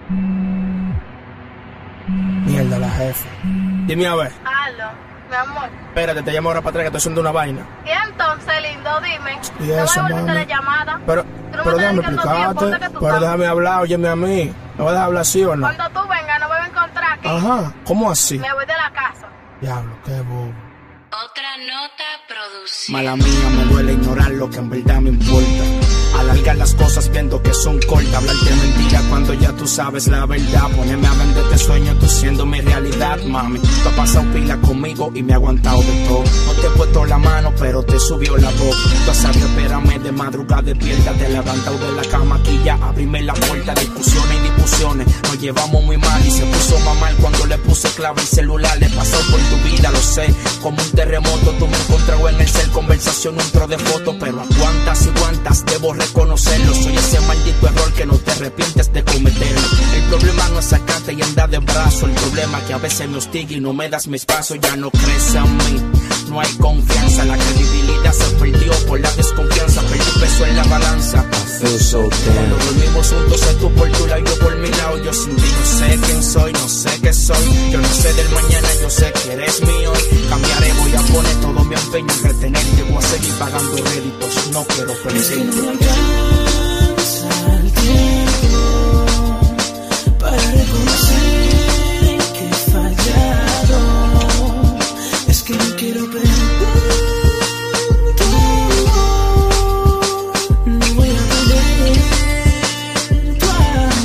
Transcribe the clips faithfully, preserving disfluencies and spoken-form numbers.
Mierda, la jefa. Dime a ver. Aló, mi amor. Espérate, te llamo ahora para atrás que estoy haciendo una vaina. Y entonces, lindo, dime. Y no eso, voy a volverte mami. la llamada. Pero, Tú no pero me estás déjame dedicando tiempo, explicarte. ¿dónde que tú Pero estás? déjame hablar, óyeme a mí. ¿Me vas a dejar hablar así o no? Cuando tú vengas, no me voy a encontrar aquí. Ajá, ¿cómo así? Me voy de la casa. Diablo, qué bobo. Otra nota producida. Mala mía, me duele ignorar lo que en verdad me importa. Alargar las cosas viendo que son cortas. Hablarte mentira cuando ya tú sabes la verdad. Ponerme a venderte sueños, tú siendo mi realidad, mami. Tú has pasado pila conmigo y me he aguantado de todo. No te he puesto la mano, pero te subió la voz. Tú has sabido esperarme de madrugada despierta. Te he levantado de la cama aquí ya, abrime la puerta. Discusiones y discusiones, nos llevamos muy mal. Y se puso más mal cuando le puse clave el celular. Le pasó por tu vida, lo sé, como un terremoto. Tú me encontrado en el cel, conversación, un tro de fotos. Pero a cuántas y cuántas debo reconocerlo. Soy ese maldito error que no te arrepientes de cometerlo. El problema no es sacarte y andar de brazo. El problema es que a veces me hostiga y no me das mi espacio. Ya no crees en mí, no hay confianza. La credibilidad se perdió por la desconfianza. Perdí peso en la balanza. I feel so damn. Cuando dormimos juntos, sé tú por tu lado y yo por mi lado. Yo sin ti no sé quién soy, no sé qué soy. Yo no sé del mañana, yo sé que eres mío. Cambiaré, voy a poner todo mi empeño en retenerte. Voy a seguir pagando réditos, no quiero perderte. Es que no me alcanza el tiempo para reconocer que he fallado. Es que no quiero perder tu amor. No voy a perder tu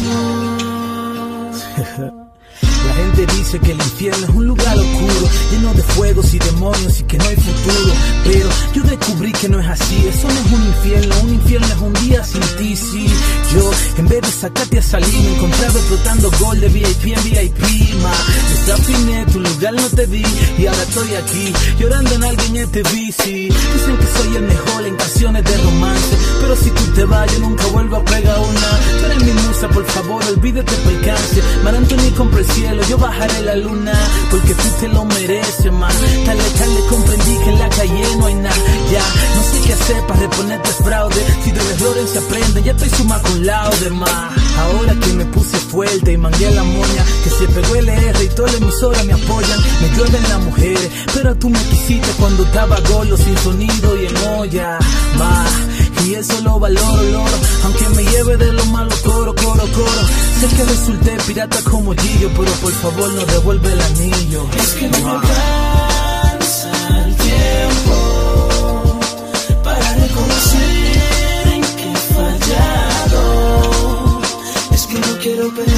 amor. La gente dice que el infierno es un lugar oscuro, lleno de fuegos y demonios y que no hay futuro. Pero yo descubrí que no es así, eso no es un infierno. Un infierno es un día sin ti, sí. Yo, en vez de sacarte a salir, me encontraba explotando gol de V I P en V I P, ma. Desafiné, tu lugar no te di y ahora estoy aquí, llorando en alguien en T V, sí. Dicen que soy el mejor en canciones de romance, pero si tú te vas yo nunca vuelvo a pegar una. Tú eres mi musa, por favor, olvídate percance. Mar Anthony compra el cielo, yo bajaré la luna, porque tú te lo mereces, man. Tal vez, tal vez comprendí que en la calle no hay nada. Ya, no sé qué hacer para reponerte fraude. Si de errores se aprenden, ya estoy suma con laude, ma. Ahora que me puse fuerte y mangué la moña, que se pegó el R y toda la emisora me apoyan. Me llueven las mujeres, pero tú me quisiste cuando estaba golo, sin sonido y en olla, ma. Y eso lo valoro, loro, aunque me lleve de lo malo, coro, coro, coro. Sé que resulté pirata como Gillo, pero por favor no devuelve el anillo. Es que no me alcanza el tiempo para reconocer en que he fallado. Es que no quiero perder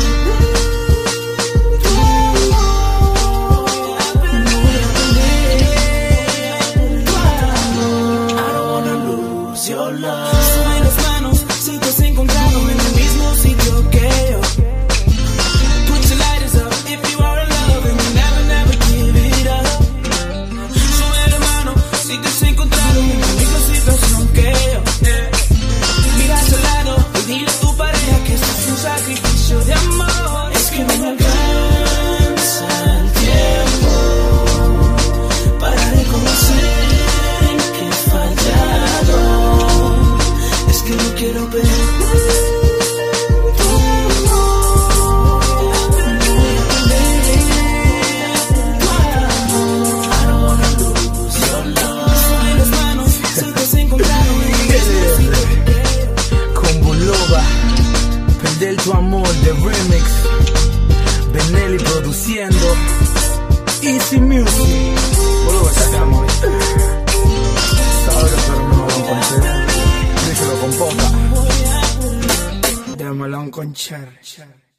tu amor. No voy a perder tu amor. I don't wanna lose your love. Sube las manos si te has encontrado en el mismo sitio que yo. Put your lighters up if you are in love and you never, never give it up. Sube la mano si te has encontrado en la misma situación que yo. Mira a su lado y dile a tu pareja que esto es un sacrificio de amor. Es que no me alcanza el tiempo para reconocer en que he fallado. Es que no quiero perder tu amor. No voy a perder tu amor. I don't wanna lose your love. Sube las manos si te has encontrado en el mismo sitio que yo. Con Bulova, perder tu amor de remix. Benelli produciendo. Easy Music. Bulova sacamos. Sabes, pero no lo encontré. Díselo con poca. Démelo con Cher.